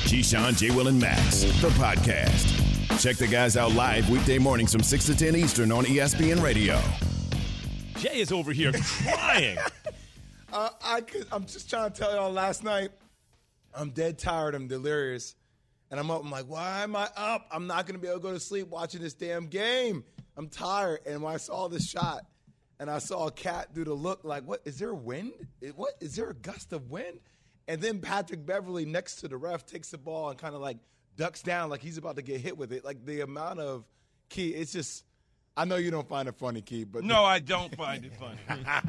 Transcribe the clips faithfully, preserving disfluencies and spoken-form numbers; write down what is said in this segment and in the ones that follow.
Keyshawn, J. Will, and Max, the podcast. Check the guys out live weekday mornings from six to ten Eastern on E S P N Radio. Jay is over here crying. uh, I could, I'm just trying to tell y'all last night, I'm dead tired. I'm delirious. And I'm up. I'm like, why am I up? I'm not going to be able to go to sleep watching this damn game. I'm tired. And when I saw this shot and I saw a cat do the look like, what, is there a wind? What, is there a gust of wind? And then Patrick Beverley next to the ref takes the ball and kind of like ducks down like he's about to get hit with it. Like the amount of Key, it's just, I know you don't find it funny, Key, but. No, I don't find it funny.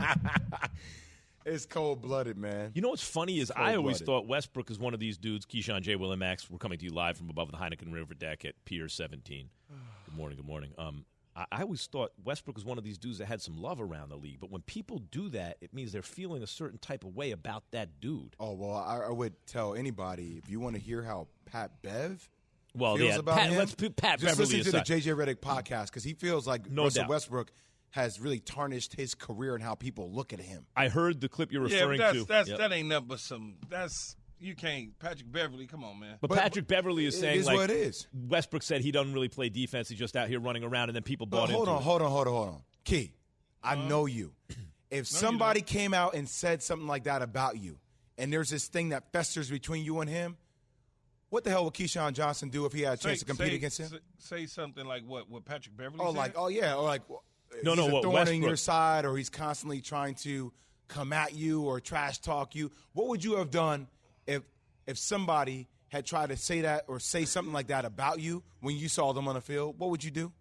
It's cold-blooded, man. You know what's funny is I always thought Westbrook is one of these dudes. Keyshawn, J. Will, and Max, we're coming to you live from above the Heineken River deck at Pier seventeen. Good morning, good morning. Um, I, I always thought Westbrook was one of these dudes that had some love around the league. But when people do that, it means they're feeling a certain type of way about that dude. Oh, well, I, I would tell anybody, if you want to hear how Pat Bev well, feels yeah, about Pat, him, let's put Pat just Beverley listen to aside. the J J Redick podcast because he feels like no Russell doubt. Westbrook has really tarnished his career and how people look at him. I heard the clip you're yeah, referring but that's, to. That's, yep. That ain't nothing but some – that's – you can't – Patrick Beverley, come on, man. But, But- Patrick Beverley is it saying, is like, what it is. Westbrook said he doesn't really play defense. He's just out here running around, and then people But bought hold into on, it. hold on, hold on, hold on. Key, I Uh-huh. know you. If somebody came out and said something like that about you, and there's this thing that festers between you and him, what the hell would Keyshawn Johnson do if he had a chance Say- to compete say- against him? Say, say something like what, what Patrick Beverley Oh, said? like, oh, yeah, or like, No, he's no, a what, thorn in Westbrook. your side, or he's constantly trying to come at you or trash talk you. What would you have done if if somebody had tried to say that or say something like that about you when you saw them on the field? What would you do?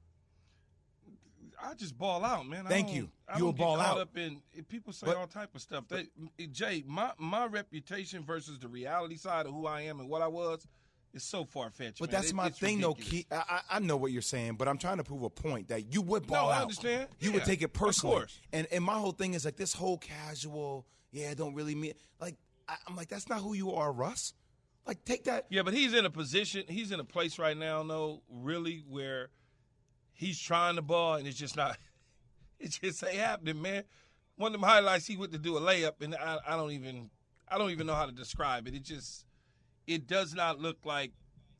I just ball out, man. I Thank don't- you. I You will don't get ball caught out. Up in, in people say But- all type of stuff. They, Jay, my my reputation versus the reality side of who I am and what I was is so far fetched. But man. that's It- my it's thing, though, ridiculous. Keith. I, I I know what you're saying, but I'm trying to prove a point that you would ball No, I out. understand. You Yeah, would take it of personally. course. And and my whole thing is like this whole casual, yeah, don't really mean like I, I'm like that's not who you are, Russ. Like take that. Yeah, but he's in a position, he's in a place right now, though, really, where he's trying the ball and it's just not, it just ain't happening, man. One of them highlights, he went to do a layup, and I, I don't even, I don't even know how to describe it. It just, it does not look like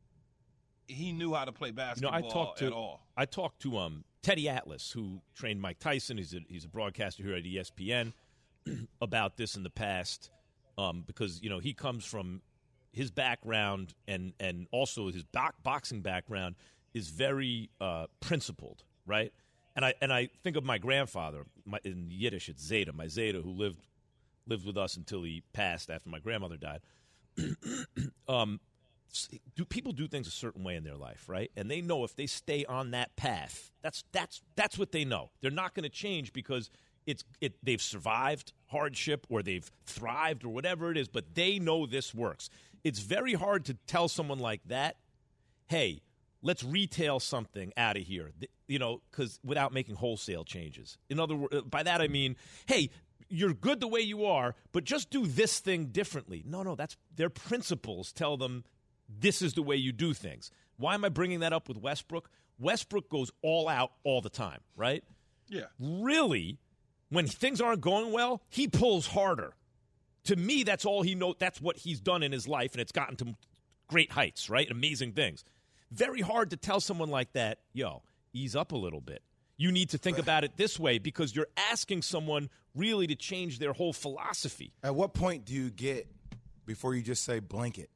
he knew how to play You know, basketball I talked to at all. I talked to um Teddy Atlas, who trained Mike Tyson. He's a he's a broadcaster here at E S P N about this in the past, um, because you know he comes from his background and and also his bo- boxing background is very uh, principled, right? And I and I think of my grandfather, my, in Yiddish it's Zeta, my Zeta, who lived lived with us until he passed after my grandmother died. um, do people do things a certain way in their life, right? And they know if they stay on that path, that's that's that's what they know. They're not going to change because it's it they've survived hardship or they've thrived or whatever it is, but they know this works. It's very hard to tell someone like that, hey, let's retail something out of here, you know, because without making wholesale changes. In other words, by that I mean, hey, you're good the way you are, but just do this thing differently. No, no, that's their principles tell them this is the way you do things. Why am I bringing that up with Westbrook? Westbrook goes all out all the time, right? Yeah. Really, when things aren't going well, he pulls harder. To me, that's all he knows. That's what he's done in his life, and it's gotten to great heights, right? Amazing things. Very hard to tell someone like that, yo, ease up a little bit. You need to think about it this way because you're asking someone really to change their whole philosophy. At what point do you get before you just say blanket?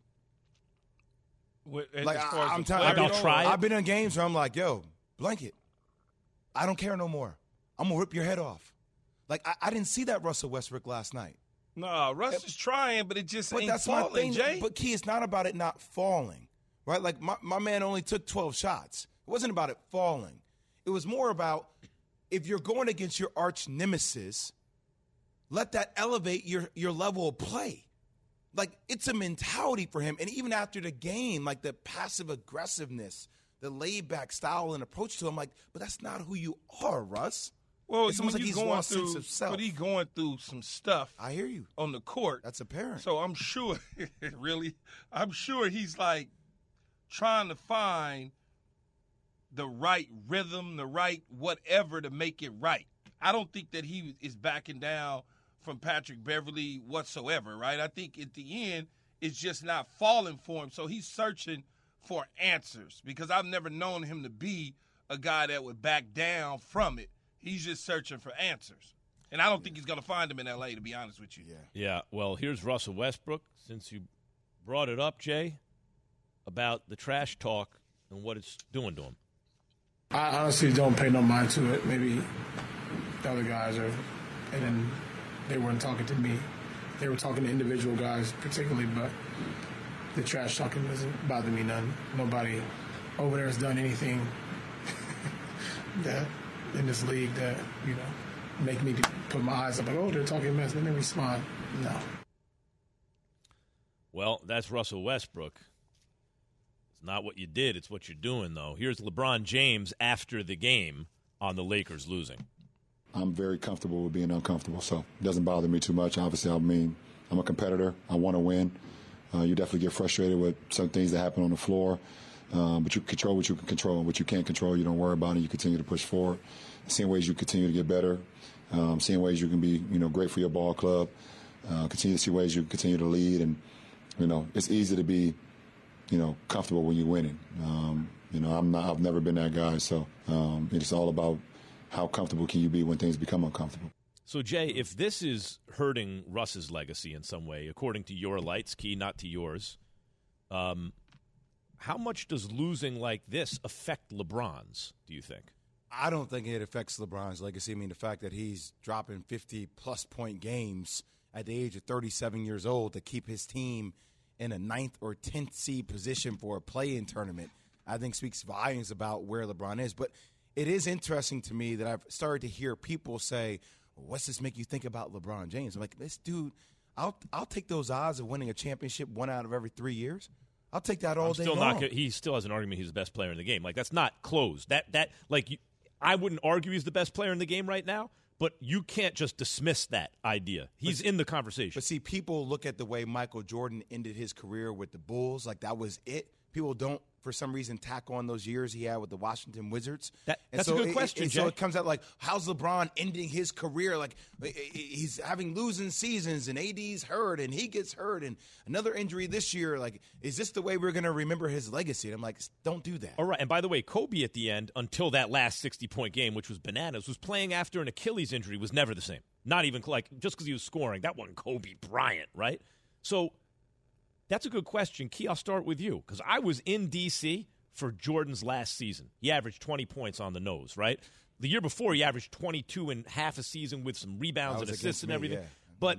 What, as Like far as I, I'm the telling player you, I'll goes, try it. I've been in games where I'm like, yo, blanket. I don't care no more. I'm gonna rip your head off. Like I, I didn't see that Russell Westbrook last night. No, Russ is trying, but it just But ain't that's falling, my thing. Jay. But Key, it's not about it not falling, right? Like my, my man only took twelve shots. It wasn't about it falling. It was more about if you're going against your arch nemesis, let that elevate your your level of play. Like it's a mentality for him. And even after the game, like the passive aggressiveness, the laid back style and approach to him, like, but that's not who you are, Russ. Well, It's almost when like you he's going lost through, sense of self. But he's going through some stuff I hear you. on the court. That's apparent. So I'm sure, really, I'm sure he's like trying to find the right rhythm, the right whatever to make it right. I don't think that he is backing down from Patrick Beverley whatsoever, right? I think at the end, is just not falling for him. So he's searching for answers because I've never known him to be a guy that would back down from it. He's just searching for answers. And I don't think he's going to find them in L A, to be honest with you. Yeah. Yeah, well, here's Russell Westbrook, since you brought it up, Jay, about the trash talk and what it's doing to him. I honestly don't pay no mind to it. Maybe the other guys are, and then they weren't talking to me. They were talking to individual guys particularly, but the trash talking doesn't bother me none. Nobody over there has done anything that in this league that, you know, make me put my eyes up like, oh, they're talking mess. Let me respond. No. Well, that's Russell Westbrook. It's not what you did, it's what you're doing, though. Here's LeBron James after the game on the Lakers losing. I'm very comfortable with being uncomfortable, so it doesn't bother me too much. Obviously, I mean, I'm a competitor. I want to win. Uh, you definitely get frustrated with some things that happen on the floor, um, but you control what you can control. And what you can't control, you don't worry about it. You continue to push forward, seeing ways you continue to get better, um, seeing ways you can be, you know, great for your ball club, uh, continue to see ways you can continue to lead. And, you know, it's easy to be, you know, comfortable when you're winning. Um, you know, I'm not, I've never been that guy, so um, it's all about how comfortable can you be when things become uncomfortable. So, Jay, if this is hurting Russ's legacy in some way, according to your lights, Key, not to yours, um, how much does losing like this affect LeBron's, do you think? I don't think it affects LeBron's legacy. I mean, the fact that he's dropping fifty-plus point games at the age of thirty-seven years old to keep his team in a ninth or tenth seed position for a play-in tournament, I think speaks volumes about where LeBron is. But it is interesting to me that I've started to hear people say, what's this make you think about LeBron James? I'm like, this dude, I'll I'll take those odds of winning a championship one out of every three years. I'll take that all I'm day still long. Not, he still has an argument he's the best player in the game. Like, that's not closed. That, that like, you, I wouldn't argue he's the best player in the game right now, but you can't just dismiss that idea. He's but, in the conversation. But see, people look at the way Michael Jordan ended his career with the Bulls, like that was it. People don't, for some reason, tack on those years he had with the Washington Wizards. That, and that's so a good it, question, it, Jay. So it comes out like, how's LeBron ending his career? Like, he's having losing seasons, and A D's hurt, and he gets hurt, and another injury this year. Like, is this the way we're going to remember his legacy? And I'm like, don't do that. All right, and by the way, Kobe at the end, until that last sixty-point game, which was bananas, was playing after an Achilles injury, was never the same. Not even, like, just because he was scoring. That wasn't Kobe Bryant, right? So that's a good question. Key, I'll start with you, because I was in D C for Jordan's last season. He averaged twenty points on the nose, right? The year before, he averaged twenty-two in half a season with some rebounds and assists and me, everything. Yeah. But,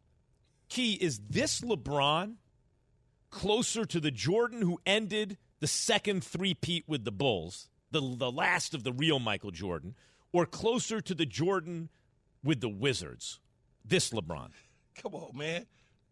Key, is this LeBron closer to the Jordan who ended the second three-peat with the Bulls, the, the last of the real Michael Jordan, or closer to the Jordan with the Wizards, this LeBron? Come on, man.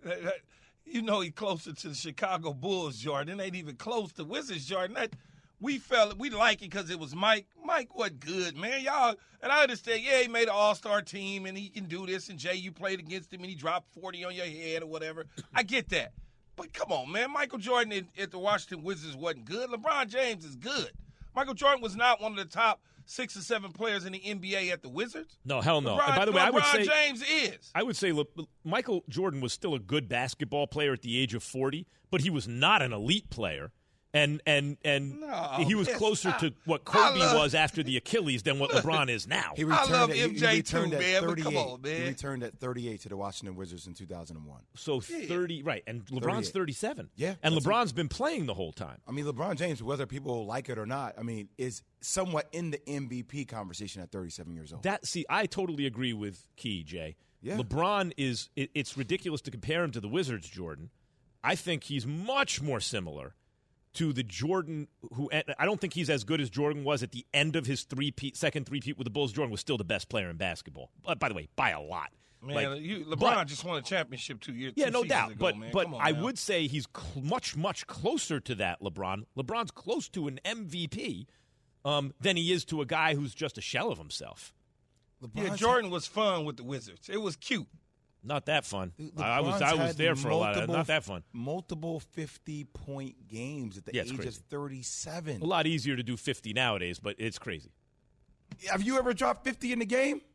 You know he's closer to the Chicago Bulls, Jordan. It ain't even close to Wizards, Jordan. That, we felt we like it because it was Mike. Mike wasn't good, man. Y'all, and I understand, yeah, he made an all-star team, and he can do this, and Jay, you played against him, and he dropped forty on your head or whatever. I get that. But come on, man. Michael Jordan at, at the Washington Wizards wasn't good. LeBron James is good. Michael Jordan was not one of the top six or seven players in the N B A at the Wizards. No, hell no. LeBron, and by the way, LeBron I would say James is. I would say Le, Michael Jordan was still a good basketball player at the age of forty, but he was not an elite player. And and and no, he was closer not. to what Kobe love, was after the Achilles than what LeBron is now. He returned I love at, M J he, he returned too, at man, but thirty-eight. come on, man. He returned at thirty-eight to the Washington Wizards in two thousand one. So thirty, right? And LeBron's thirty-eight. thirty-seven. Yeah, and that's LeBron's been playing the whole time. I mean, LeBron James, whether people like it or not, I mean, is somewhat in the M V P conversation at thirty-seven years old. That see, I totally agree with Key, Jay. Yeah. LeBron is. It, it's ridiculous to compare him to the Wizards, Jordan. I think he's much more similar to the Jordan who I don't think he's as good as Jordan was at the end of his three-peat, second three-peat with the Bulls. Jordan was still the best player in basketball. But by the way, by a lot. Man, like, you, LeBron but, just won a championship two years. Yeah, two no seasons doubt. Ago, but man. but Come on I now. would say he's cl- much much closer to that LeBron. LeBron's close to an M V P um, than he is to a guy who's just a shell of himself. Yeah, Jordan was fun with the Wizards. It was cute. Not that fun. LeBron's I was I was had there for a lot of multiple- Not that fun. Multiple fifty-point games at the Yeah, it's age crazy. of thirty-seven. A lot easier to do fifty nowadays, but it's crazy. Have you ever dropped fifty in the game?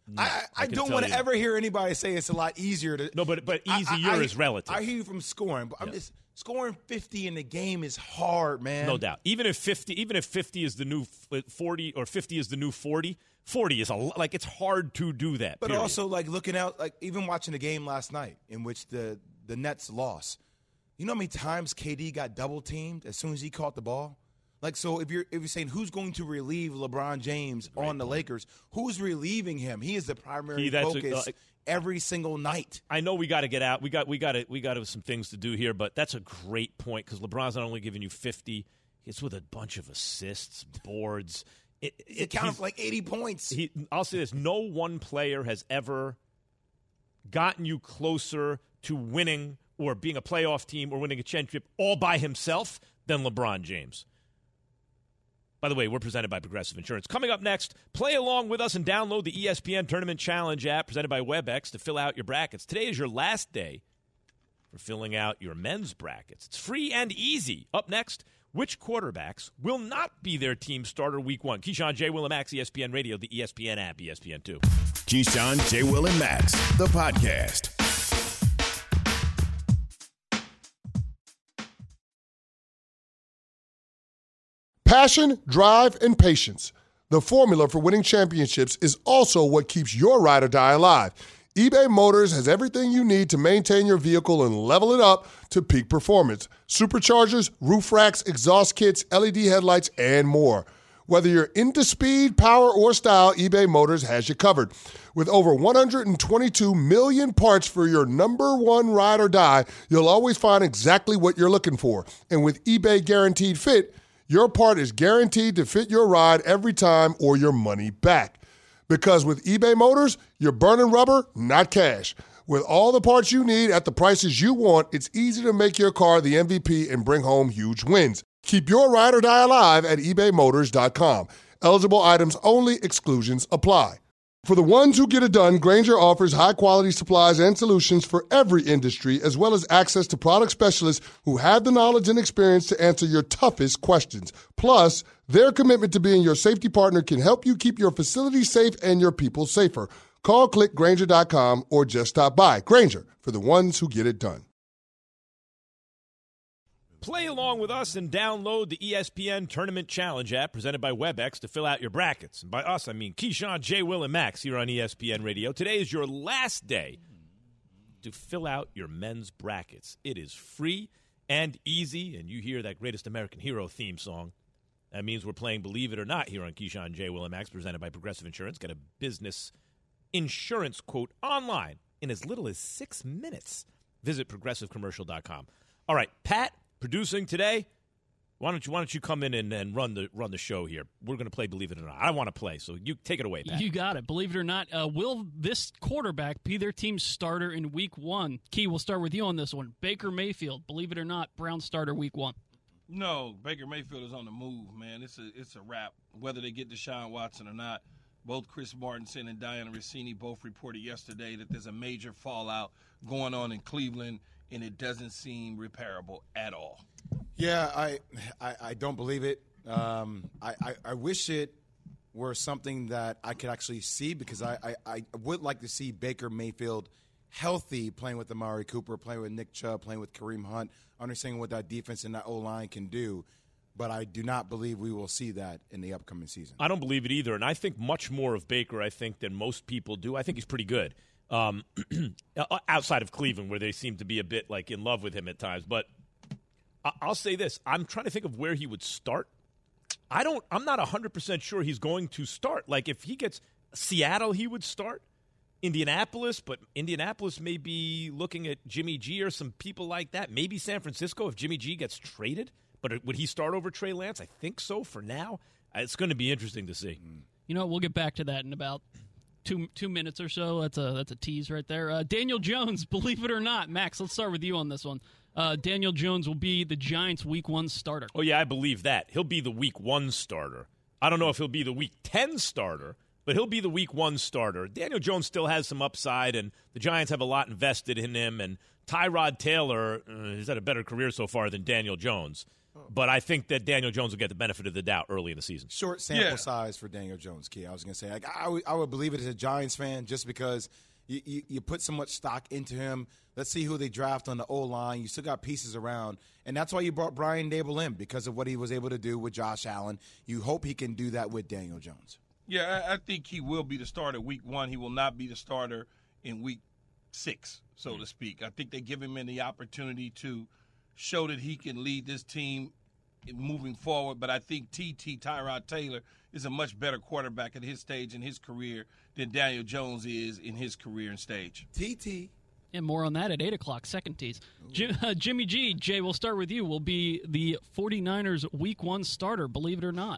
No, I, I, I don't want to ever hear anybody say it's a lot easier to. No, but but easier I, I, is relative. I hear you from scoring, but yeah. I'm just scoring fifty in the game is hard, man. No doubt. Even if fifty, even if fifty is the new forty, or fifty is the new forty, forty is a like it's hard to do that. But period. also, like looking out, like even watching the game last night in which the the Nets lost. You know how many times K D got double teamed as soon as he caught the ball? Like, so if you're if you're saying who's going to relieve LeBron James right. on the Lakers, who's relieving him? He is the primary he, focus a, uh, every single night. I know we got to get out. We got we got to we got some things to do here, but that's a great point because LeBron's not only giving you fifty, it's with a bunch of assists, boards. It, it, it counted for like eighty points. He, I'll say this: no one player has ever gotten you closer to winning or being a playoff team or winning a championship all by himself than LeBron James. By the way, we're presented by Progressive Insurance. Coming up next, play along with us and download the E S P N Tournament Challenge app presented by WebEx to fill out your brackets. Today is your last day for filling out your men's brackets. It's free and easy. Up next, which quarterbacks will not be their team starter week one? Keyshawn, J. Will, and Max, E S P N Radio, the E S P N app, E S P N two. Keyshawn, J. Will, and Max, the podcast. Passion, drive, and patience. The formula for winning championships is also what keeps your ride or die alive. eBay Motors has everything you need to maintain your vehicle and level it up to peak performance. Superchargers, roof racks, exhaust kits, L E D headlights, and more. Whether you're into speed, power, or style, eBay Motors has you covered. With over one hundred twenty-two million parts for your number one ride or die, you'll always find exactly what you're looking for. And with eBay Guaranteed Fit, your part is guaranteed to fit your ride every time or your money back. Because with eBay Motors, you're burning rubber, not cash. With all the parts you need at the prices you want, it's easy to make your car the M V P and bring home huge wins. Keep your ride or die alive at ebay motors dot com. Eligible items only. Exclusions apply. For the ones who get it done, Grainger offers high-quality supplies and solutions for every industry, as well as access to product specialists who have the knowledge and experience to answer your toughest questions. Plus, their commitment to being your safety partner can help you keep your facility safe and your people safer. Call, click Grainger dot com, or just stop by. Grainger, for the ones who get it done. Play along with us and download the E S P N Tournament Challenge app presented by WebEx to fill out your brackets. And by us, I mean Keyshawn, J. Will, and Max here on E S P N Radio. Today is your last day to fill out your men's brackets. It is free and easy, and you hear that Greatest American Hero theme song. That means we're playing Believe It or Not here on Keyshawn, J. Will, and Max, presented by Progressive Insurance. Get a business insurance quote online in as little as six minutes. Visit progressive commercial dot com. All right, Pat, producing today. Why don't you why don't you come in and, and run the run the show here? We're going to play Believe It or Not. I want to play, so you take it away, Pat. You got it. Believe it or not, uh, will this quarterback be their team's starter in week one? Key, we'll start with you on this one. Baker Mayfield, believe it or not, Brown starter week one. No, Baker Mayfield is on the move, man. It's a it's a wrap. Whether they get Deshaun Watson or not, both Chris Martinson and Diana Rossini both reported yesterday that there's a major fallout going on in Cleveland, and it doesn't seem repairable at all. Yeah, I I, I don't believe it. Um, I, I, I wish it were something that I could actually see, because I, I, I would like to see Baker Mayfield healthy, playing with Amari Cooper, playing with Nick Chubb, playing with Kareem Hunt, understanding what that defense and that O-line can do. But I do not believe we will see that in the upcoming season. I don't believe it either, and I think much more of Baker, I think, than most people do. I think he's pretty good, um, outside of Cleveland, where they seem to be a bit like in love with him at times. But I'll say this. I'm trying to think of where he would start. I don't, I'm not one hundred percent sure he's going to start. Like, if he gets Seattle, he would start. Indianapolis, but Indianapolis may be looking at Jimmy G or some people like that. Maybe San Francisco if Jimmy G gets traded. But would he start over Trey Lance? I think so for now. It's going to be interesting to see. You know, we'll get back to that in about two two minutes or so. That's a that's a tease right there. Uh, Daniel Jones, believe it or not. Max, let's start with you on this one. Uh, Daniel Jones will be the Giants' week one starter. Oh, yeah, I believe that. He'll be the week one starter. I don't know if he'll be the week ten starter, but he'll be the week one starter. Daniel Jones still has some upside, and the Giants have a lot invested in him, and Tyrod Taylor uh, has had a better career so far than Daniel Jones. But I think that Daniel Jones will get the benefit of the doubt early in the season. Short sample Yeah. size for Daniel Jones, Key. I was going to say, like, I, would, I would believe it as a Giants fan just because you, you, you put so much stock into him. Let's see who they draft on the O-line. You still got pieces around. And that's why you brought Brian Dable in, because of what he was able to do with Josh Allen. You hope he can do that with Daniel Jones. Yeah, I, I think he will be the starter week one. He will not be the starter in week six, so mm-hmm. to speak. I think they give him the opportunity to show that he can lead this team moving forward. But I think T T, Tyrod Taylor, is a much better quarterback at his stage in his career than Daniel Jones is in his career and stage. T T. And more on that at eight o'clock, second tease. Jim, uh, Jimmy G, Jay, we'll start with you, will be the 49ers week one starter, believe it or not.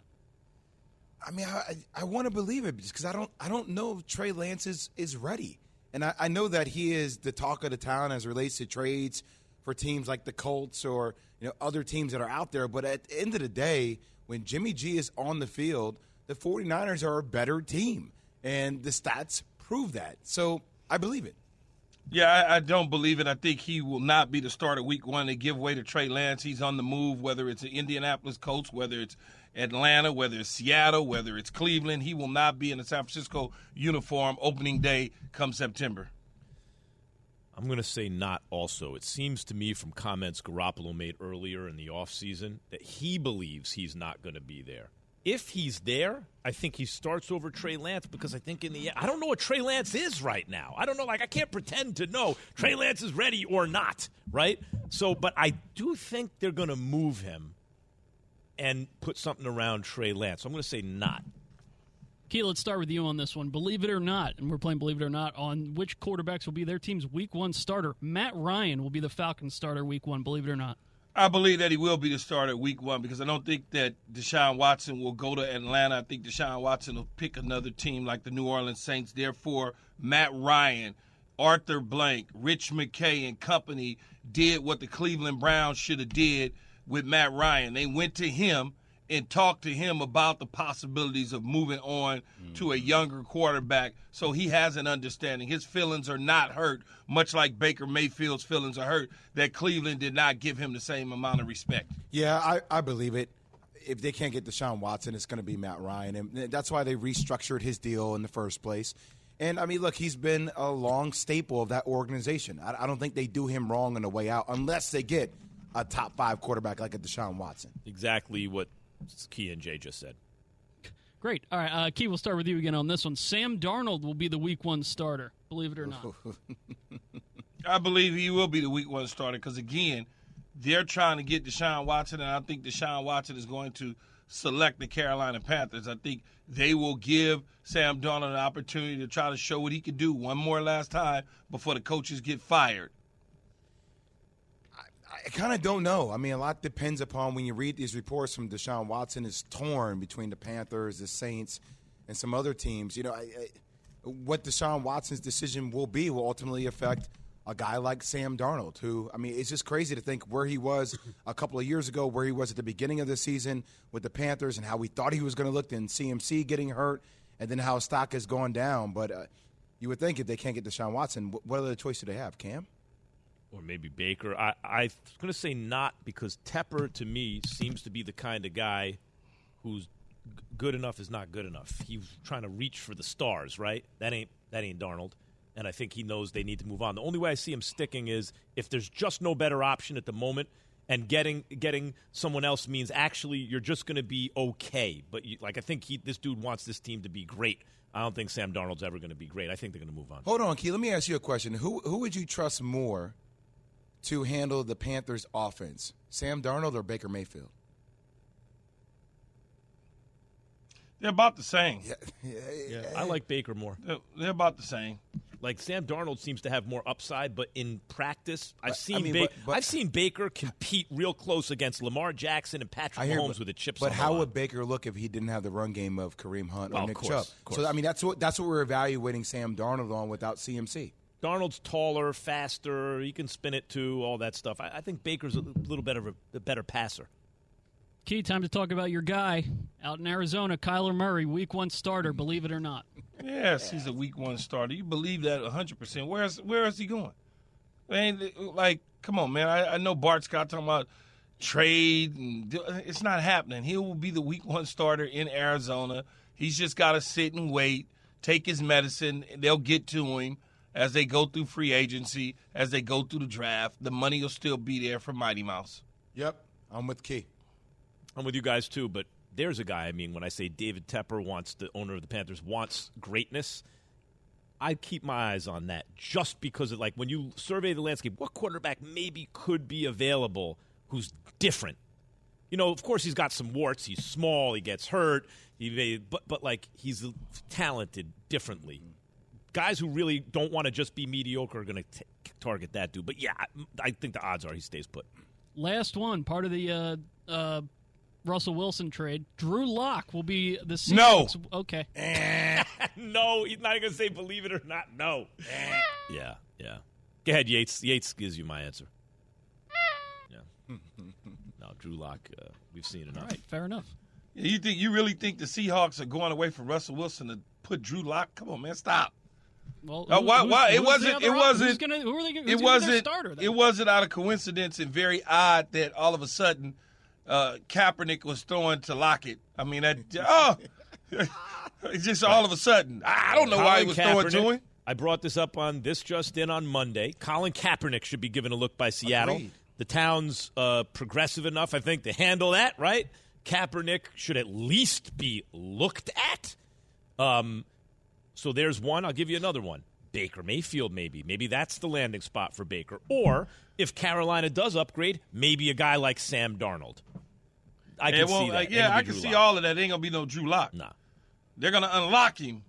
I mean, I, I want to believe it because I don't I don't know if Trey Lance is, is ready. And I, I know that he is the talk of the town as it relates to trades for teams like the Colts or, you know, other teams that are out there. But at the end of the day, when Jimmy G is on the field, the 49ers are a better team. And the stats prove that. So I believe it. Yeah, I, I don't believe it. I think he will not be the starter week one. They give way to Trey Lance. He's on the move, whether it's the Indianapolis Colts, whether it's Atlanta, whether it's Seattle, whether it's Cleveland. He will not be in the San Francisco uniform opening day come September. I'm going to say not also. It seems to me from comments Garoppolo made earlier in the offseason that he believes he's not going to be there. If he's there, I think he starts over Trey Lance because I think in the end, I don't know what Trey Lance is right now. I don't know. Like, I can't pretend to know Trey Lance is ready or not, right? So, but I do think they're going to move him and put something around Trey Lance. So I'm going to say not. Key, let's start with you on this one. Believe it or not, and we're playing Believe It or Not, on which quarterbacks will be their team's week one starter. Matt Ryan will be the Falcons starter week one, believe it or not. I believe that he will be the starter week one because I don't think that Deshaun Watson will go to Atlanta. I think Deshaun Watson will pick another team like the New Orleans Saints. Therefore, Matt Ryan, Arthur Blank, Rich McKay and company did what the Cleveland Browns should have did with Matt Ryan. They went to him and talked to him about the possibilities of moving on mm-hmm. to a younger quarterback so he has an understanding. His feelings are not hurt, much like Baker Mayfield's feelings are hurt, that Cleveland did not give him the same amount of respect. Yeah, I, I believe it. If they can't get Deshaun Watson, it's going to be Matt Ryan. And that's why they restructured his deal in the first place. And, I mean, look, he's been a long staple of that organization. I, I don't think they do him wrong on the way out unless they get a top five quarterback like a Deshaun Watson. Exactly what Key and Jay just said. Great. All right, uh, Key, we'll start with you again on this one. Sam Darnold will be the week one starter, believe it or not. I believe he will be the week one starter because, again, they're trying to get Deshaun Watson, and I think Deshaun Watson is going to select the Carolina Panthers. I think they will give Sam Darnold an opportunity to try to show what he can do one more last time before the coaches get fired. I kind of don't know. I mean, a lot depends upon when you read these reports from Deshaun Watson is torn between the Panthers, the Saints, and some other teams. You know, I, I, what Deshaun Watson's decision will be will ultimately affect a guy like Sam Darnold, who, I mean, it's just crazy to think where he was a couple of years ago, where he was at the beginning of the season with the Panthers and how we thought he was going to look, then C M C getting hurt, and then how stock has gone down. But uh, you would think if they can't get Deshaun Watson, what other choice do they have, Cam? Or maybe Baker. I, I was going to say not because Tepper, to me, seems to be the kind of guy who's g- good enough is not good enough. He's trying to reach for the stars, right? That ain't that ain't Darnold. And I think he knows they need to move on. The only way I see him sticking is if there's just no better option at the moment, and getting getting someone else means actually you're just going to be okay. But, you, like, I think he, this dude wants this team to be great. I don't think Sam Darnold's ever going to be great. I think they're going to move on. Hold on, Key. Let me ask you a question. Who Who would you trust more to handle the Panthers' offense, Sam Darnold or Baker Mayfield? They're about the same. Yeah, yeah, Yeah, I like Baker more. They're, they're about the same. Like Sam Darnold seems to have more upside, but in practice, I've But, seen I mean, ba- but- but- I've seen Baker compete real close against Lamar Jackson and Patrick I hear, Mahomes but, with the chips. But on how the line. would Baker look if he didn't have the run game of Kareem Hunt Well, or of Nick course, Chubb? of course. So I mean, that's what that's what we're evaluating Sam Darnold on without C M C. Darnold's taller, faster. He can spin it too. All that stuff. I, I think Baker's a little better of a, a better passer. Key, time to talk about your guy out in Arizona, Kyler Murray, week one starter, believe it or not. Yes, he's a week one starter. You believe that one hundred percent. Where's, where is he going? Man, like, come on, man. I, I know Bart Scott talking about trade, and it's not happening. He will be the week one starter in Arizona. He's just got to sit and wait, take his medicine. They'll get to him as they go through free agency, as they go through the draft. The money will still be there for Mighty Mouse. Yep, I'm with Key. I'm with you guys too, but there's a guy, I mean, when I say David Tepper wants, the owner of the Panthers, wants greatness, I keep my eyes on that just because of, like, when you survey the landscape, what quarterback maybe could be available who's different? You know, of course he's got some warts. He's small. He gets hurt. He may, but, but, like, he's talented differently. Guys who really don't want to just be mediocre are going to target that dude. But, yeah, I, I think the odds are he stays put. Last one, part of the uh, uh, Russell Wilson trade. Drew Lock will be the Seahawks. No. Okay. No, he's not going to say believe it or not. No. yeah, yeah. Go ahead, Yates. Yates gives you my answer. Yeah. No, Drew Lock, uh, we've seen enough. All right, fair enough. You think you really think the Seahawks are going away from Russell Wilson to put Drew Lock? Come on, man, stop. Well, uh, why? who's, why? who's it wasn't. It wasn't. Who's gonna, who are they, who's it gonna wasn't. be their starter, then? It wasn't out of coincidence and very odd that all of a sudden uh, Kaepernick was throwing to Lockett. I mean, that oh, it's just all of a sudden. I don't know Colin why he was Kaepernick, throwing to him. I brought this up on This Just In on Monday. Colin Kaepernick should be given a look by Seattle. Agreed. The town's uh, progressive enough, I think, to handle that, right? Kaepernick should at least be looked at. Um, so there's one. I'll give you another one. Baker Mayfield, maybe. Maybe that's the landing spot for Baker. Or if Carolina does upgrade, maybe a guy like Sam Darnold. I can Yeah, well, see that. like, yeah, I can Drew see Lock. all of that. Ain't gonna be no Drew Lock. Nah. They're gonna unlock him.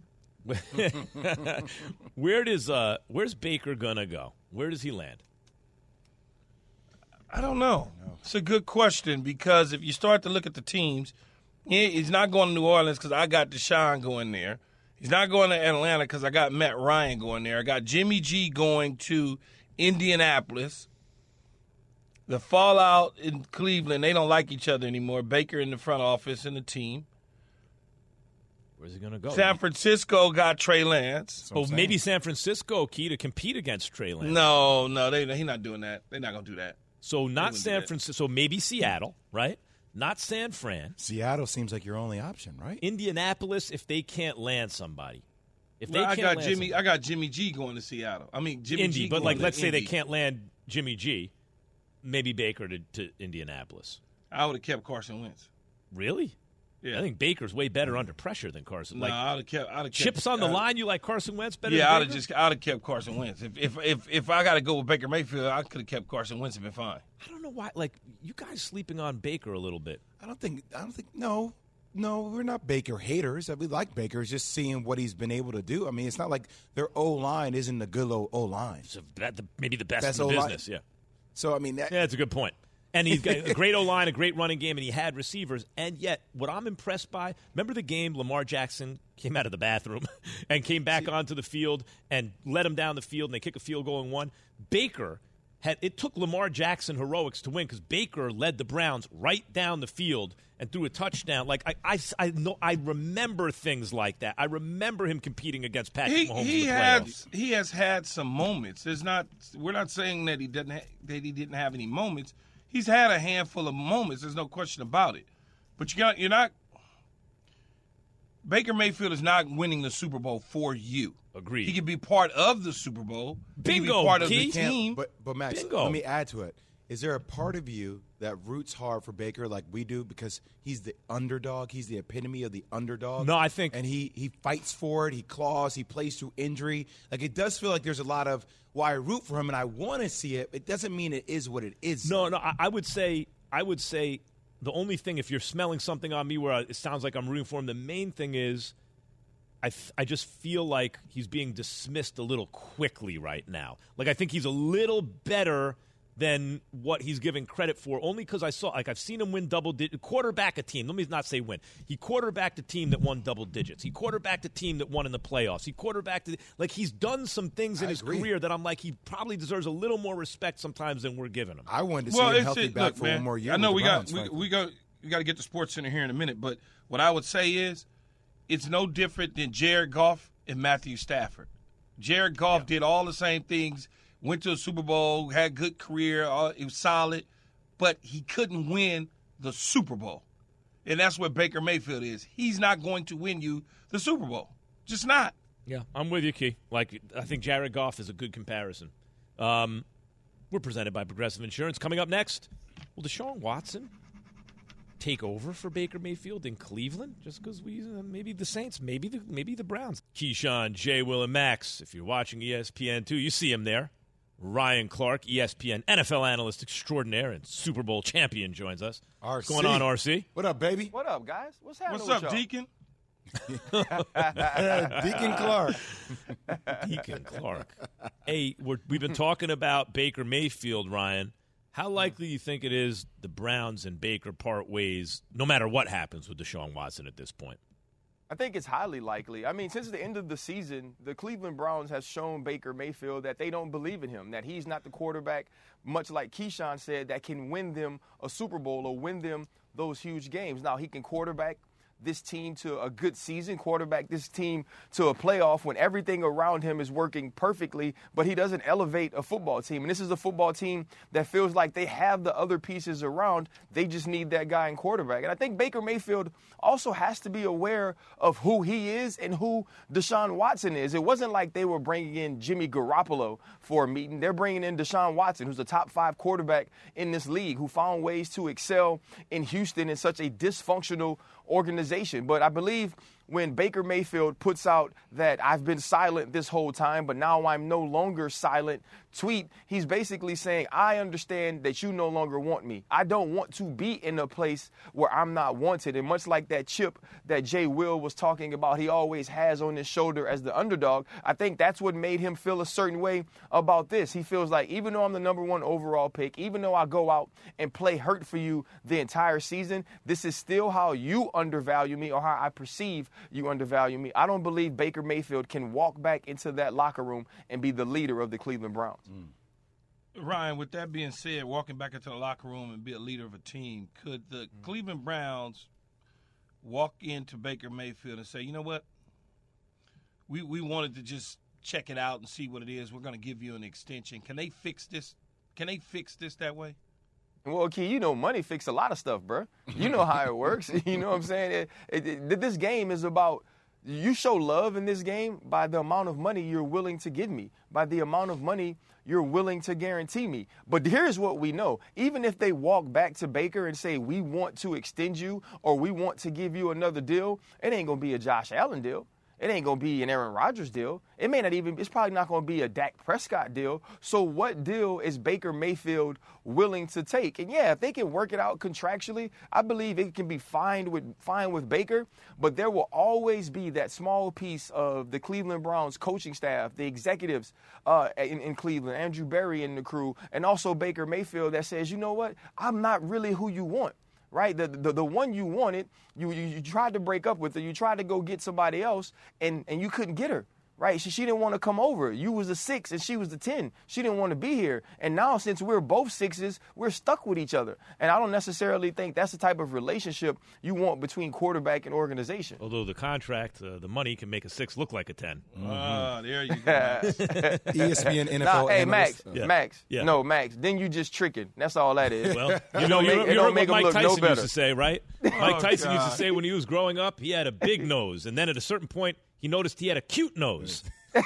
Where does uh, where's Baker gonna go? Where does he land? I don't know. It's a good question because if you start to look at the teams, he- he's not going to New Orleans because I got Deshaun going there. He's not going to Atlanta because I got Matt Ryan going there. I got Jimmy G going to Indianapolis. The fallout in Cleveland, they don't like each other anymore. Baker in the front office and the team. Where's he gonna go? San Francisco got Trey Lance. Oh, maybe San Francisco, Key, to compete against Trey Lance. No, no, they he's not doing that. They're not going to do that. So not wouldn't do San that. Francisco. So maybe Seattle, right? Not San Fran. Seattle seems like your only option, right? Indianapolis, if they can't land somebody. If Well, they I can't got land Jimmy. somebody. I got Jimmy G going to Seattle. I mean Jimmy Indy, G. but going like to let's say they Indy. can't land Jimmy G, maybe Baker to, to Indianapolis. I would have kept Carson Wentz. Really? Yeah. I think Baker's way better under pressure than Carson. No, Like I'd have kept. I'd have kept chips on the uh, line, you like Carson Wentz better? Yeah, than I'd have Baker? just. I'd have kept Carson Wentz. If if if, if I got to go with Baker Mayfield, I could have kept Carson Wentz and been fine. I don't know why. Like you guys sleeping on Baker a little bit. I don't think. I don't think. No, no, we're not Baker haters. We like Baker. It's just seeing what he's been able to do. I mean, it's not like their O line isn't a good O line. It's a, that, the, maybe the best, Best in the O-line. business. Yeah. So I mean, that, Yeah, that's a good point. And he's got a great O-line, a great running game, and he had receivers. And yet, what I'm impressed by, remember the game Lamar Jackson came out of the bathroom and came back onto the field and led him down the field, and they kick a field goal and won? Baker, had it took Lamar Jackson heroics to win because Baker led the Browns right down the field and threw a touchdown. Like, I, I, I, know, I remember things like that. I remember him competing against Patrick He Mahomes he in the had playoffs. he has had some moments. There's not. We're not saying that he doesn't ha- that he didn't have any moments. He's had a handful of moments. There's no question about it. But you got you're not. Baker Mayfield is not winning the Super Bowl for you. Agreed. He can be part of the Super Bowl. He can Bingo, be part of Keith. the team. But but Max, Bingo. let me add to it. Is there a part of you that roots hard for Baker like we do because he's the underdog? He's the epitome of the underdog. No, I think- and he he fights for it. He claws. He plays through injury. Like it does feel like there's a lot of why I root for him and I want to see it. It doesn't mean it is what it is. No, no. I, I would say, I would say, the only thing, if you're smelling something on me where I, it sounds like I'm rooting for him, the main thing is, I, th- I just feel like he's being dismissed a little quickly right now. Like I think he's a little better than what he's given credit for, only because I saw, like I've seen him win double digits, quarterback a team. Let me not say win. He quarterbacked a team that won double digits. He quarterbacked a team that won in the playoffs. He quarterbacked, like he's done some things in I his agree. career that I'm like, he probably deserves a little more respect sometimes than we're giving him. I wanted to see Well, him it's healthy it, back look, for man, one more year. I know with we the got Browns, we, frankly. we got we got to get the Sports Center here in a minute, but what I would say is, it's no different than Jared Goff and Matthew Stafford. Jared Goff did all the same things went to a Super Bowl, had a good career, uh, it was solid, but he couldn't win the Super Bowl. And that's what Baker Mayfield is. He's not going to win you the Super Bowl. Just not. Yeah, I'm with you, Key. Like, I think Jared Goff is a good comparison. Um, we're presented by Progressive Insurance. Coming up next, will Deshaun Watson take over for Baker Mayfield in Cleveland? Just because we uh, maybe the Saints, maybe the maybe the Browns. Keyshawn, J. Will, and Max. If you're watching E S P N two, you see him there. Ryan Clark, E S P N N F L analyst extraordinaire and Super Bowl champion, joins us. R C. What's going on, R C? What up, baby? What up, guys? What's happening What's with up, y'all? Deacon? Deacon Clark. Deacon Clark. Hey, we're, we've been talking about Baker Mayfield, Ryan. How likely do you think it is the Browns and Baker part ways, no matter what happens with Deshaun Watson at this point? I think it's highly likely. I mean, since the end of the season, the Cleveland Browns have shown Baker Mayfield that they don't believe in him, that he's not the quarterback, much like Keyshawn said, that can win them a Super Bowl or win them those huge games. Now, he can quarterback this team to a good season, quarterback this team to a playoff when everything around him is working perfectly, but he doesn't elevate a football team. And this is a football team that feels like they have the other pieces around. They just need that guy in quarterback. And I think Baker Mayfield also has to be aware of who he is and who Deshaun Watson is. It wasn't like they were bringing in Jimmy Garoppolo for a meeting. They're bringing in Deshaun Watson, who's a top five quarterback in this league, who found ways to excel in Houston in such a dysfunctional organization. But I believe when Baker Mayfield puts out that I've been silent this whole time, but now I'm no longer silent tweet, he's basically saying, I understand that you no longer want me. I don't want to be in a place where I'm not wanted. And much like that chip that Jay Will was talking about, he always has on his shoulder as the underdog, I think that's what made him feel a certain way about this. He feels like even though I'm the number one overall pick, even though I go out and play hurt for you the entire season, this is still how you undervalue me or how I perceive you undervalue me. I don't believe Baker Mayfield can walk back into that locker room and be the leader of the Cleveland Browns. Mm. Ryan, with that being said, walking back into the locker room and be a leader of a team, could the mm. Cleveland Browns walk into Baker Mayfield and say, you know what, we, we wanted to just check it out and see what it is. We're going to give you an extension. Can they fix this? Can they fix this that way? Well, Key, you know money fix a lot of stuff, bro. You know how it works. You know what I'm saying? It, it, it, this game is about you show love in this game by the amount of money you're willing to give me, by the amount of money you're willing to guarantee me. But here's what we know. Even if they walk back to Baker and say, we want to extend you or we want to give you another deal, it ain't going to be a Josh Allen deal. It ain't going to be an Aaron Rodgers deal. It may not even, it's probably not going to be a Dak Prescott deal. So what deal is Baker Mayfield willing to take? And yeah, if they can work it out contractually, I believe it can be fine with, fine with Baker. But there will always be that small piece of the Cleveland Browns coaching staff, the executives uh, in, in Cleveland, Andrew Berry and the crew, and also Baker Mayfield that says, you know what, I'm not really who you want. Right, the, the the one you wanted, you, you you tried to break up with her. You tried to go get somebody else, and, and you couldn't get her. Right, she, she didn't want to come over. You was the six, and she was the ten. She didn't want to be here. And now, since we're both sixes, we're stuck with each other. And I don't necessarily think that's the type of relationship you want between quarterback and organization. Although the contract, uh, the money can make a six look like a ten. Ah, mm-hmm. uh, there you go. E S P N N F L nah, hey, Max, Yeah. Max, Yeah. no, Max, then you just tricking. That's all that is. Well, you know, you, make- you it don't know make what him Mike look no Tyson used better. to say, right? Mike Tyson used to God. say when he was growing up, he had a big nose, and then at a certain point, he noticed he had a cute nose. E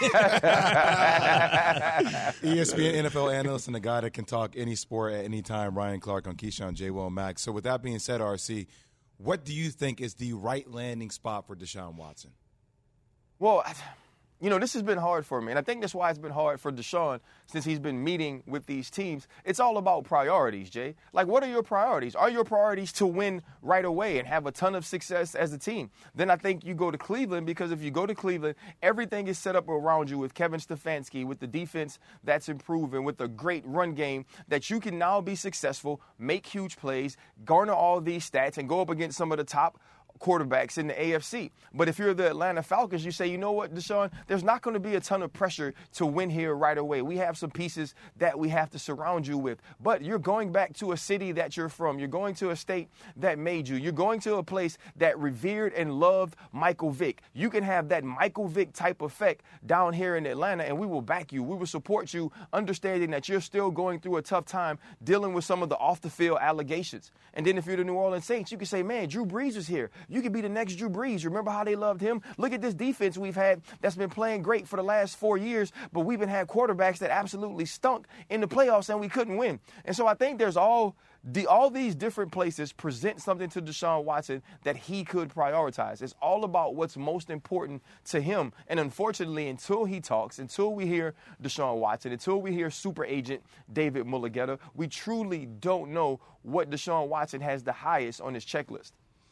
S P N N F L analyst and a guy that can talk any sport at any time, Ryan Clark on Keyshawn, J. Will, and Max. So with that being said, R C, what do you think is the right landing spot for Deshaun Watson? Well, you know, this has been hard for me, and I think that's why it's been hard for Deshaun since he's been meeting with these teams. It's all about priorities, Jay. Like, what are your priorities? Are your priorities to win right away and have a ton of success as a team? Then I think you go to Cleveland, because if you go to Cleveland, everything is set up around you with Kevin Stefanski, with the defense that's improving, with a great run game, that you can now be successful, make huge plays, garner all these stats, and go up against some of the top quarterbacks in the A F C. But if you're the Atlanta Falcons, you say, you know what, Deshaun, there's not going to be a ton of pressure to win here right away. We have some pieces that we have to surround you with. But you're going back to a city that you're from. You're going to a state that made you. You're going to a place that revered and loved Michael Vick. You can have that Michael Vick type effect down here in Atlanta, and we will back you. We will support you, understanding that you're still going through a tough time dealing with some of the off-the-field allegations. And then if you're the New Orleans Saints, you can say, man, Drew Brees is here. You could be the next Drew Brees. Remember how they loved him? Look at this defense we've had that's been playing great for the last four years, but we've been had quarterbacks that absolutely stunk in the playoffs and we couldn't win. And so I think there's all the all these different places present something to Deshaun Watson that he could prioritize. It's all about what's most important to him. And unfortunately, until he talks, until we hear Deshaun Watson, until we hear super agent David Mulugheta, we truly don't know what Deshaun Watson has the highest on his checklist.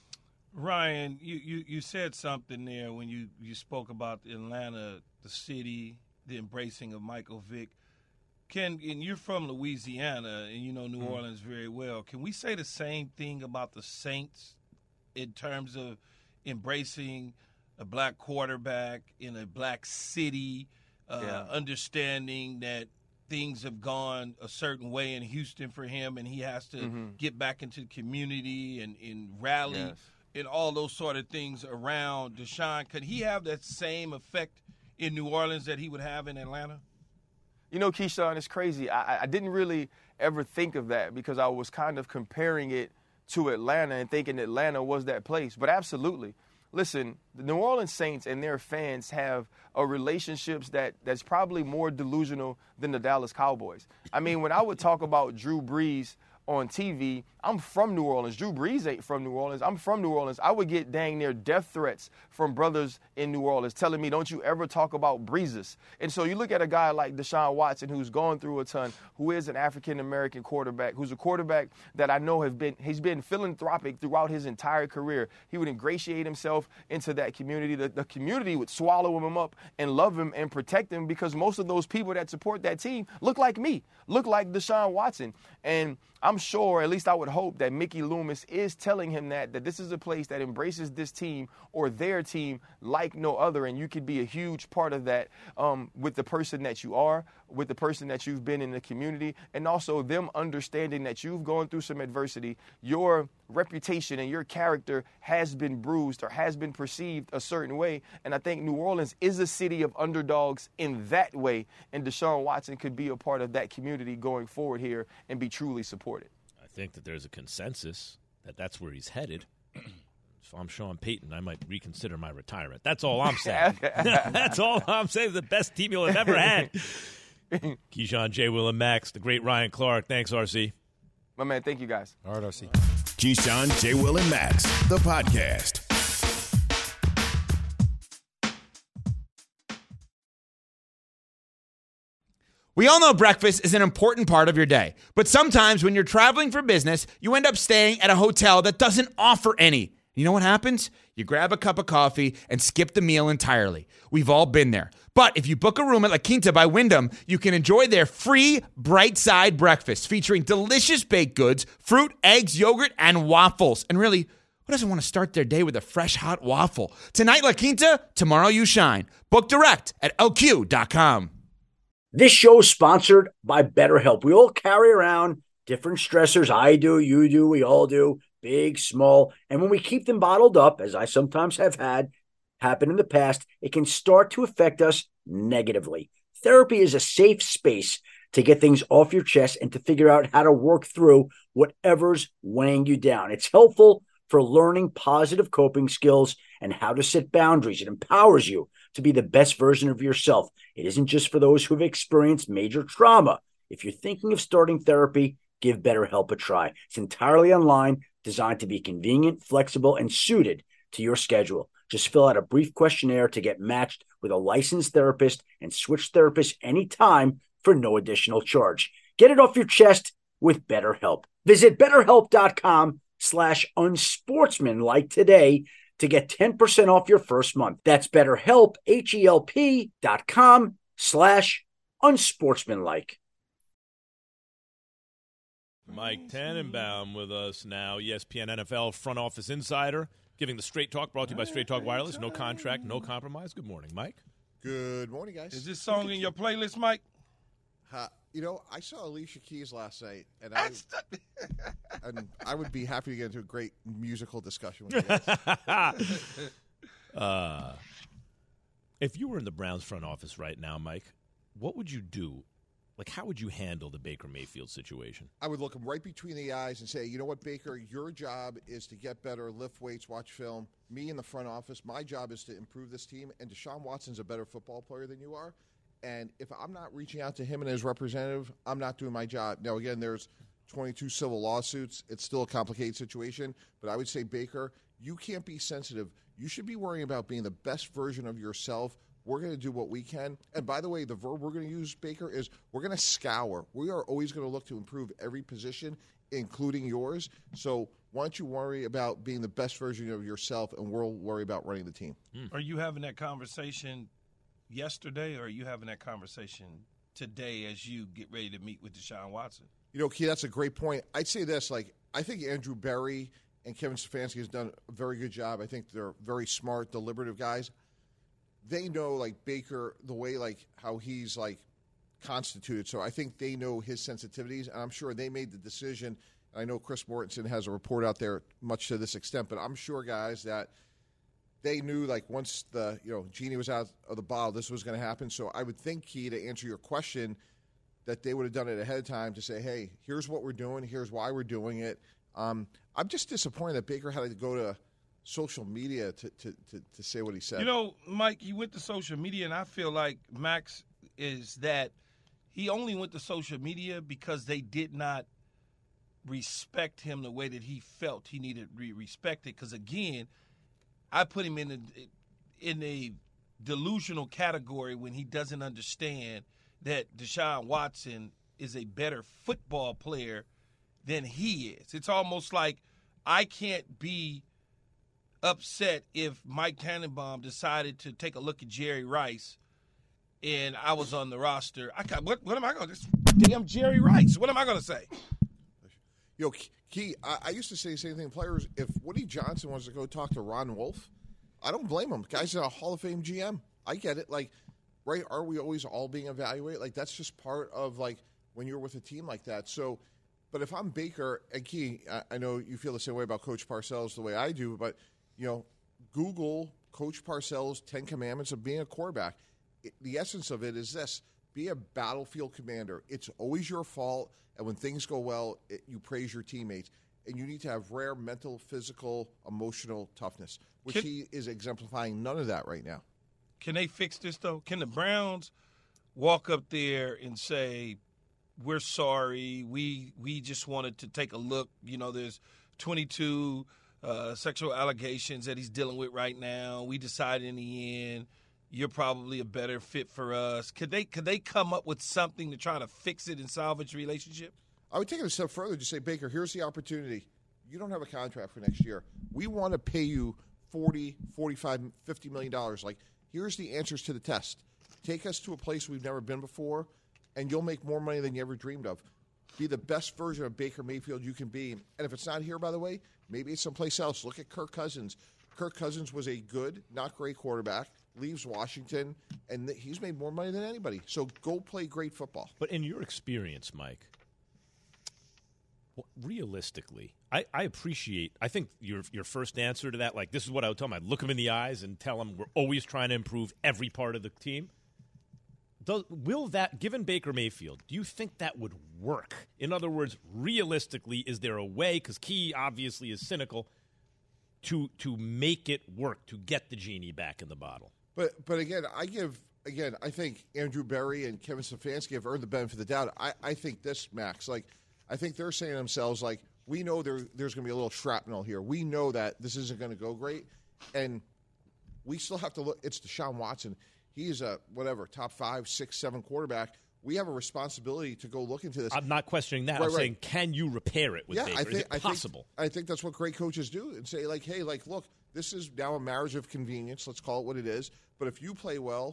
Ryan, you, you, you said something there when you, you spoke about Atlanta, the city, the embracing of Michael Vick. Can, and you're from Louisiana, and you know New mm. Orleans very well. Can we say the same thing about the Saints in terms of embracing a black quarterback in a black city, uh, yeah. understanding that things have gone a certain way in Houston for him, and he has to mm-hmm. get back into the community and, and rally yes. and all those sort of things around Deshaun? Could he have that same effect in New Orleans that he would have in Atlanta? You know, Keyshawn, it's crazy. I, I didn't really ever think of that because I was kind of comparing it to Atlanta and thinking Atlanta was that place. But absolutely. Listen, the New Orleans Saints and their fans have a relationships that, that's probably more delusional than the Dallas Cowboys. I mean, when I would talk about Drew Brees on T V, I'm from New Orleans. Drew Brees ain't from New Orleans. I'm from New Orleans. I would get dang near death threats from brothers in New Orleans telling me, don't you ever talk about Breezes. And so you look at a guy like Deshaun Watson, who's gone through a ton, who is an African-American quarterback, who's a quarterback that I know have been, he's been philanthropic throughout his entire career. He would ingratiate himself into that community. The, the community would swallow him up and love him and protect him because most of those people that support that team look like me, look like Deshaun Watson. And I'm sure, at least I would hope, that Mickey Loomis is telling him that, that this is a place that embraces this team or their team like no other, and you could be a huge part of that um, with the person that you are, with the person that you've been in the community, and also them understanding that you've gone through some adversity. Your reputation and your character has been bruised or has been perceived a certain way, and I think New Orleans is a city of underdogs in that way, and Deshaun Watson could be a part of that community going forward here and be truly supported. I think that there's a consensus that that's where he's headed. If I'm Sean Payton, I might reconsider my retirement. That's all I'm saying. That's all I'm saying. The best team you'll have ever had. Keyshawn, J. Will, and Max, the great Ryan Clark. Thanks, R C. My man, thank you guys. All right, R C. Keyshawn, J. Will, and Max, the podcast. We all know breakfast is an important part of your day, but sometimes when you're traveling for business, you end up staying at a hotel that doesn't offer any. You know what happens? You grab a cup of coffee and skip the meal entirely. We've all been there. But if you book a room at La Quinta by Wyndham, you can enjoy their free Bright Side breakfast featuring delicious baked goods, fruit, eggs, yogurt, and waffles. And really, who doesn't want to start their day with a fresh, hot waffle? Tonight, La Quinta, tomorrow you shine. Book direct at L Q dot com. This show is sponsored by BetterHelp. We all carry around different stressors. I do, you do, we all do, big, small. And when we keep them bottled up, as I sometimes have had happen in the past, it can start to affect us negatively. Therapy is a safe space to get things off your chest and to figure out how to work through whatever's weighing you down. It's helpful for learning positive coping skills and how to set boundaries. It empowers you to be the best version of yourself. It isn't just for those who have experienced major trauma. If you're thinking of starting therapy, give BetterHelp a try. It's entirely online, designed to be convenient, flexible, and suited to your schedule. Just fill out a brief questionnaire to get matched with a licensed therapist and switch therapists anytime for no additional charge. Get it off your chest with BetterHelp. Visit BetterHelp.com slash unsportsmanlike today to get ten percent off your first month. That's BetterHelp, H-E-L-P dot com slash unsportsmanlike. Mike Tannenbaum with us now, E S P N N F L front office insider, giving the Straight Talk, brought to you by Straight Talk Wireless. No contract, no compromise. Good morning, Mike. Good morning, guys. Is this song in your playlist, Mike? Uh, you know, I saw Alicia Keys last night, and I, and I would be happy to get into a great musical discussion with you guys. uh, if you were in the Browns front office right now, Mike, what would you do? Like, how would you handle the Baker Mayfield situation? I would look him right between the eyes and say, you know what, Baker, your job is to get better, lift weights, watch film. Me in the front office, my job is to improve this team, and Deshaun Watson's a better football player than you are. And if I'm not reaching out to him and his representative, I'm not doing my job. Now, again, there's twenty-two civil lawsuits. It's still a complicated situation. But I would say, Baker, you can't be sensitive. You should be worrying about being the best version of yourself. We're going to do what we can. And by the way, the verb we're going to use, Baker, is we're going to scour. We are always going to look to improve every position, including yours. So why don't you worry about being the best version of yourself, and we'll worry about running the team. Mm. Are you having that conversation yesterday, or are you having that conversation today as you get ready to meet with Deshaun Watson? You know, Key, that's a great point. I'd say this, like, I think Andrew Berry and Kevin Stefanski has done a very good job. I think they're very smart, deliberative guys. They know, like, Baker, the way, like, how he's, like, constituted. So I think they know his sensitivities, and I'm sure they made the decision. I know Chris Mortensen has a report out there much to this extent, but I'm sure, guys, that they knew, like, once the, you know, genie was out of the bottle, this was going to happen. So I would think, Key, to answer your question, that they would have done it ahead of time to say, hey, here's what we're doing, here's why we're doing it. Um, I'm just disappointed that Baker had to go to social media to, to, to, to say what he said. You know, Mike, he went to social media, and I feel like Max is that he only went to social media because they did not respect him the way that he felt he needed to be respected. Because, again, I put him in a, in a delusional category when he doesn't understand that Deshaun Watson is a better football player than he is. It's almost like I can't be upset if Mike Tannenbaum decided to take a look at Jerry Rice and I was on the roster. I got, what, what am I going to say? Damn Jerry Rice. What am I going to say? Yo, Key, I, I used to say the same thing. Players, if Woody Johnson wants to go talk to Ron Wolf, I don't blame him. The guy's a Hall of Fame G M. I get it. Like, right, are we always all being evaluated? Like, that's just part of, like, when you're with a team like that. So, but if I'm Baker, and Key, I, I know you feel the same way about Coach Parcells the way I do, but, you know, Google Coach Parcells' Ten Commandments of being a quarterback. It, the essence of it is this. Be a battlefield commander. It's always your fault, and when things go well, it, you praise your teammates. And you need to have rare mental, physical, emotional toughness, which Can, he is exemplifying none of that right now. Can they fix this, though? Can the Browns walk up there and say, we're sorry, we we just wanted to take a look. You know, there's twenty-two uh, sexual allegations that he's dealing with right now. We decided in the end you're probably a better fit for us. Could they could they come up with something to try to fix it and salvage the relationship? I would take it a step further to say, Baker, here's the opportunity. You don't have a contract for next year. We want to pay you forty, forty-five, fifty million dollars. Like, here's the answers to the test. Take us to a place we've never been before, and you'll make more money than you ever dreamed of. Be the best version of Baker Mayfield you can be. And if it's not here, by the way, maybe it's someplace else. Look at Kirk Cousins. Kirk Cousins was a good, not great quarterback, leaves Washington, and he's made more money than anybody. So go play great football. But in your experience, Mike, realistically, I, I appreciate, I think your your first answer to that, like, this is what I would tell him. I'd look him in the eyes and tell him we're always trying to improve every part of the team. Does, will that, given Baker Mayfield, do you think that would work? In other words, realistically, is there a way, because Key obviously is cynical, to to make it work, to get the genie back in the bottle? But but again, I give, again, I think Andrew Berry and Kevin Stefanski have earned the benefit of the doubt. I, I think this, Max, like, I think they're saying to themselves, like, we know there, there's going to be a little shrapnel here. We know that this isn't going to go great, and we still have to look. It's Deshaun Watson. He's a, whatever, top five, six, seven quarterback. We have a responsibility to go look into this. I'm not questioning that. Right, I'm right. saying, can you repair it with yeah, Baker? I think, is it possible? I think, I think that's what great coaches do, and say, like, hey, like, look, this is now a marriage of convenience. Let's call it what it is. But if you play well,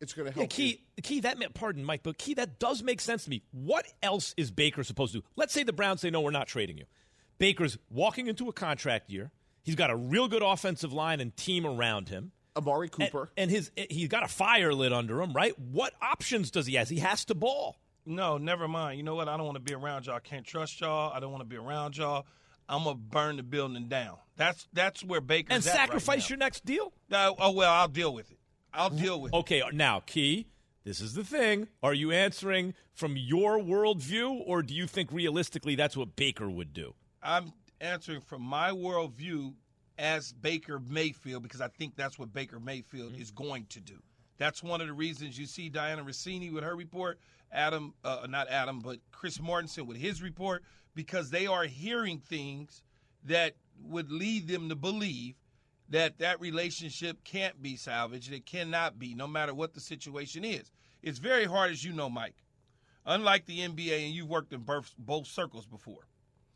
it's going to Yeah, help. Key, Key, that ma- pardon, Mike, but Key, that does make sense to me. What else is Baker supposed to do? Let's say the Browns say, no, we're not trading you. Baker's walking into a contract year. He's got a real good offensive line and team around him. Amari Cooper. And, and his he's got a fire lit under him, right? What options does he have? He has to ball. No, never mind. You know what? I don't want to be around y'all. I can't trust y'all. I don't want to be around y'all. I'm going to burn the building down. That's that's where Baker's And at sacrifice right your next deal? now. Uh, oh, well, I'll deal with it. I'll deal with okay, it. Okay, now, Key, this is the thing. Are you answering from your worldview, or do you think realistically that's what Baker would do? I'm answering from my worldview as Baker Mayfield because I think that's what Baker Mayfield mm-hmm. is going to do. That's one of the reasons you see Diana Rossini with her report, Adam, uh, not Adam, but Chris Mortensen with his report, because they are hearing things that would lead them to believe that that relationship can't be salvaged. It cannot be, no matter what the situation is. It's very hard, as you know, Mike. Unlike the N B A, and you've worked in both, both circles before,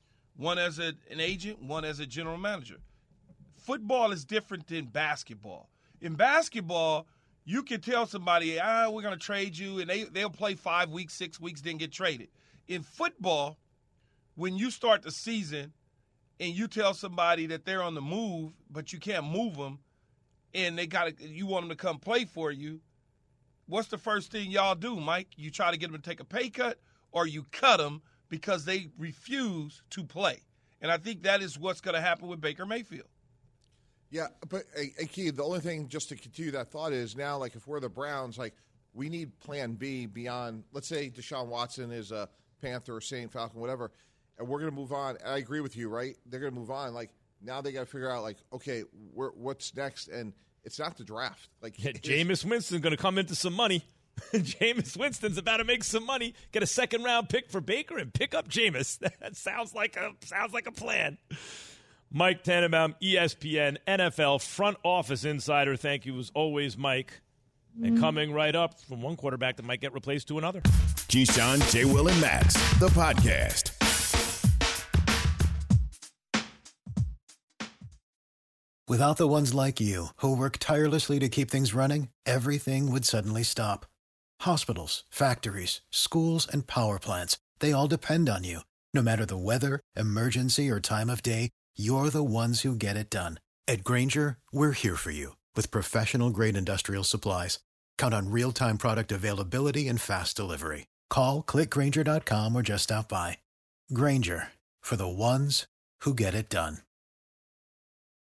one as a, an agent, one as a general manager. Football is different than basketball. In basketball, you can tell somebody, ah, we're going to trade you, and they, they'll play five weeks, six weeks, then get traded. In football, when you start the season and you tell somebody that they're on the move, but you can't move them, and they got you want them to come play for you, what's the first thing y'all do, Mike? You try to get them to take a pay cut, or you cut them because they refuse to play. And I think that is what's going to happen with Baker Mayfield. Yeah, but hey, hey, Key, the only thing, just to continue that thought, is now, like, if we're the Browns, like, we need plan B beyond, let's say Deshaun Watson is a Panther or Saint Falcon, whatever, and we're going to move on. And I agree with you, right? They're going to move on. Like, now they got to figure out, like, okay, we're, what's next? And it's not the draft. Like, yeah, Jameis Winston's going to come into some money. Jameis Winston's about to make some money, get a second round pick for Baker, and pick up Jameis. That sounds like a sounds like a plan. Mike Tannenbaum, E S P N, N F L front office insider. Thank you as always, Mike. And coming right up from one quarterback that might get replaced to another. Keyshawn, J. Will, and Max, the podcast. Without the ones like you, who work tirelessly to keep things running, everything would suddenly stop. Hospitals, factories, schools, and power plants, they all depend on you. No matter the weather, emergency, or time of day, you're the ones who get it done. At Grainger, we're here for you with professional-grade industrial supplies. Count on real-time product availability and fast delivery. Call, click Grainger dot com, or just stop by. Grainger, for the ones who get it done.